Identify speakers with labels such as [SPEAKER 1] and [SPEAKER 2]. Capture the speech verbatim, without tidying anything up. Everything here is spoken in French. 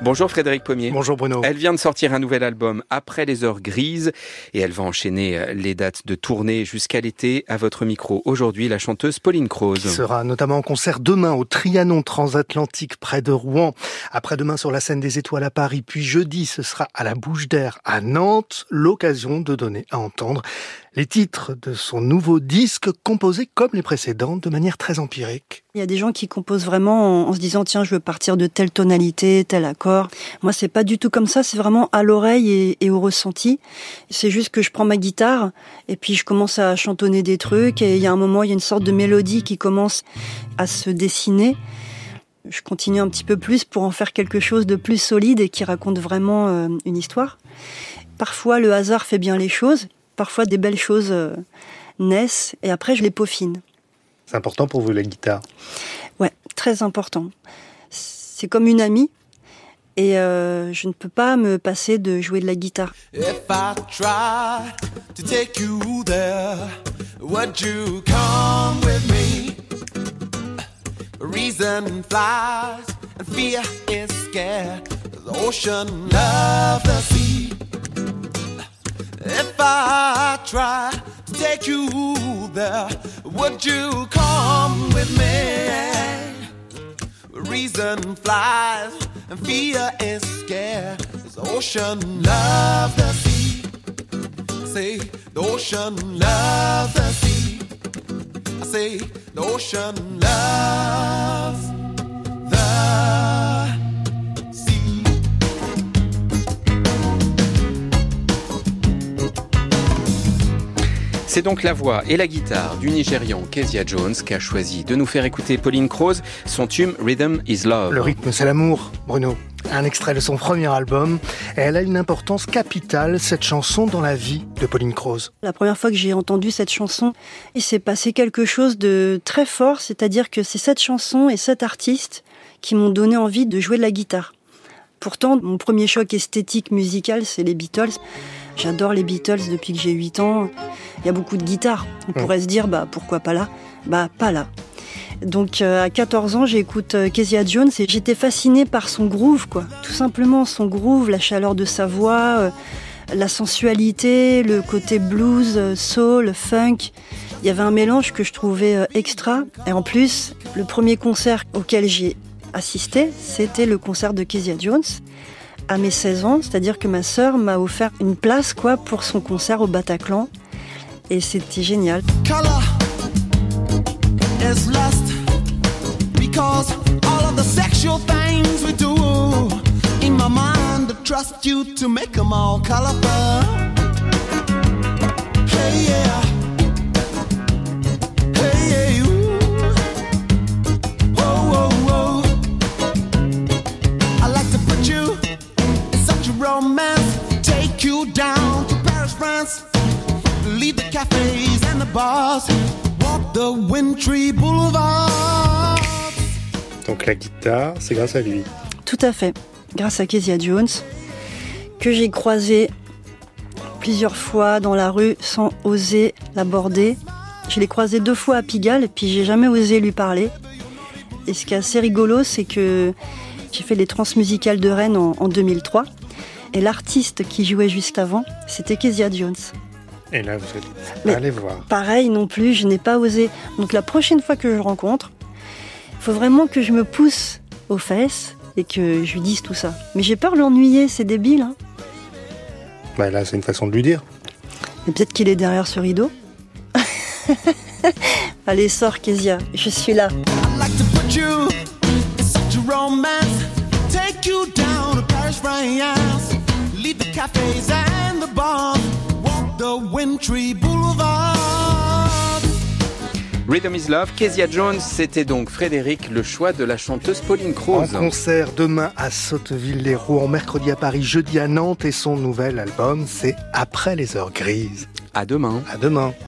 [SPEAKER 1] Bonjour Frédéric Pommier.
[SPEAKER 2] Bonjour Bruno.
[SPEAKER 1] Elle vient de sortir un nouvel album Après les heures grises et elle va enchaîner les dates de tournée jusqu'à l'été. À votre micro aujourd'hui, la chanteuse Pauline Croze.
[SPEAKER 2] Qui sera notamment en concert demain au Trianon Transatlantique près de Rouen. Après-demain sur la scène des Étoiles à Paris. Puis jeudi, ce sera à la Bouche d'Air à Nantes. L'occasion de donner à entendre les titres de son nouveau disque composé comme les précédents de manière très empirique.
[SPEAKER 3] Il y a des gens qui composent vraiment en, en se disant tiens, je veux partir de telle tonalité, tel accord. Moi, c'est pas du tout comme ça, c'est vraiment à l'oreille et, et au ressenti. C'est juste que je prends ma guitare et puis je commence à chantonner des trucs et il y a un moment, il y a une sorte de mélodie qui commence à se dessiner. Je continue un petit peu plus pour en faire quelque chose de plus solide et qui raconte vraiment euh, une histoire. Parfois, le hasard fait bien les choses. Parfois, des belles choses euh, naissent et après, je les peaufine.
[SPEAKER 2] C'est important pour vous, la guitare?
[SPEAKER 3] Ouais, très important. C'est comme une amie et euh, je ne peux pas me passer de jouer de la guitare.
[SPEAKER 4] If I try to take you there, would you come with me? Reason flies and fear is scared. The ocean loves the sea. If I try to take you there, would you come with me? Reason flies and fear is scared. The ocean loves the sea. Say the ocean loves the sea. I say the ocean loves the sea.
[SPEAKER 1] C'est donc la voix et la guitare du Nigérian Kezia Jones qui a choisi de nous faire écouter Pauline Croze, son tube Rhythm is Love.
[SPEAKER 2] Le rythme, c'est l'amour, Bruno. Un extrait de son premier album. Et elle a une importance capitale, cette chanson, dans la vie de Pauline Croze.
[SPEAKER 3] La première fois que j'ai entendu cette chanson, il s'est passé quelque chose de très fort, c'est-à-dire que c'est cette chanson et cet artiste qui m'ont donné envie de jouer de la guitare. Pourtant, mon premier choc esthétique musical, c'est les Beatles. J'adore les Beatles depuis que j'ai huit ans. Il y a beaucoup de guitares. On mmh. pourrait se dire, bah pourquoi pas là? Bah pas là. Donc euh, à quatorze ans, j'écoute euh, Kezia Jones et j'étais fascinée par son groove, quoi. Tout simplement son groove, la chaleur de sa voix, euh, la sensualité, le côté blues, euh, soul, funk. Il y avait un mélange que je trouvais euh, extra. Et en plus, le premier concert auquel j'ai assisté, c'était le concert de Kezia Jones. À mes seize ans, c'est-à-dire que ma sœur m'a offert une place quoi pour son concert au Bataclan et c'était génial.
[SPEAKER 4] Color is lost because all of the sexual things we do in my mind I trust you to make them all colorful. Hey yeah. Hey yeah you. Whoa whoa whoa. I like to put you romance, take you down to Paris, France. Leave the cafes and the bars, walk the wintry boulevards.
[SPEAKER 2] Donc la guitare, c'est grâce à lui.
[SPEAKER 3] Tout à fait, grâce à Kezia Jones, que j'ai croisé plusieurs fois dans la rue sans oser l'aborder. Je l'ai croisé deux fois à Pigalle, et puis j'ai jamais osé lui parler. Et ce qui est assez rigolo, c'est que j'ai fait les Transmusicales de Rennes en, en deux mille trois. Et l'artiste qui jouait juste avant, c'était Kezia Jones.
[SPEAKER 2] Et là, vous êtes allé voir.
[SPEAKER 3] Pareil non plus, je n'ai pas osé. Donc la prochaine fois que je le rencontre, il faut vraiment que je me pousse aux fesses et que je lui dise tout ça. Mais j'ai peur de l'ennuyer, c'est débile. Hein.
[SPEAKER 2] Bah là, c'est une façon de lui dire.
[SPEAKER 3] Mais peut-être qu'il est derrière ce rideau. Allez, sors Kezia, je suis là.
[SPEAKER 4] I'd like to put you in such a romance, take you down to Paris, France. Leave the cafes and the bars, walk the wintry boulevards.
[SPEAKER 1] Rhythm is Love, Kezia Jones, c'était donc Frédéric, le choix de la chanteuse Pauline Croze.
[SPEAKER 2] En concert demain à Sotteville-les-Rouen, mercredi à Paris, jeudi à Nantes et son nouvel album, c'est Après les heures grises.
[SPEAKER 1] À demain.
[SPEAKER 2] À demain.